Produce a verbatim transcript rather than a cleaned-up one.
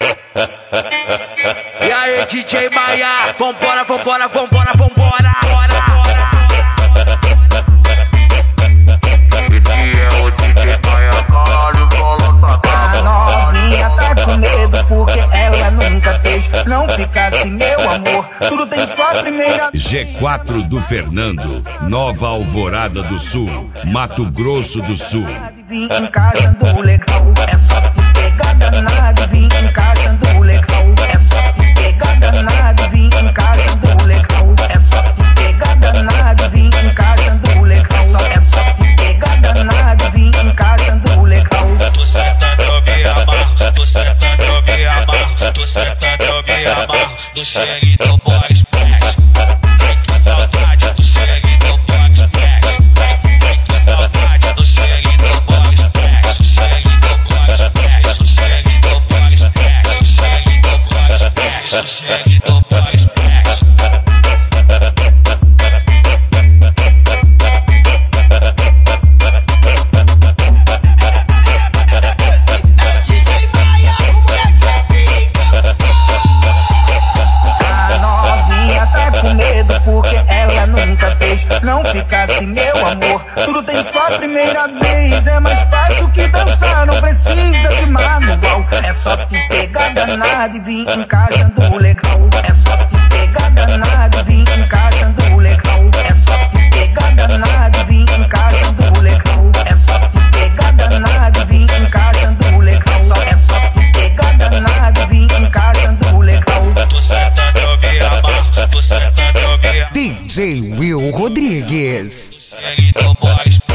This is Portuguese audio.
E aí, D J Maia, vambora, vambora, vambora, vambora, bora, bora. Esse é o D J Maia, caralho, solo A novinha tá com medo porque ela nunca fez. Não ficasse meu amor, tudo tem sua primeira. G quatro do Fernando, Nova Alvorada do Sul, Mato Grosso do Sul. Vim encaixando legal, é só tu pegar danado. Vim encaixando legal, é só tu pegar danado. Vim encaixando legal, é só tu pegar danado. Vim encaixando legal, é só tu pegar danado. Vim encaixando legal. Tu sentando eu me amarro, tu sentando eu me amarro, tu sentando eu me amarro, do chegue do boy splash. Ai que saudade do chegue do boy splash. Ai que saudade do chegue do boy splash. Chegue do boy splash, chegue do boy splash, chegue do boy splash, chegue do boy splash. Porque ela nunca fez, não ficasse meu amor. Tudo tem sua primeira vez. É mais fácil que dançar, não precisa de manual. É só tu pegar danado e vir encaixando legal. É só tu pegar danado e vir encaixando legal. É só tu pegar danado e vir encaixando legal. É só tu pegar danado e vir encaixando legal. É só tu pegar danado e vir encaixando legal. Tu sentando eu me amarro, tu sentando eu me amarro. D J Will Rodrigues. Chegue do boy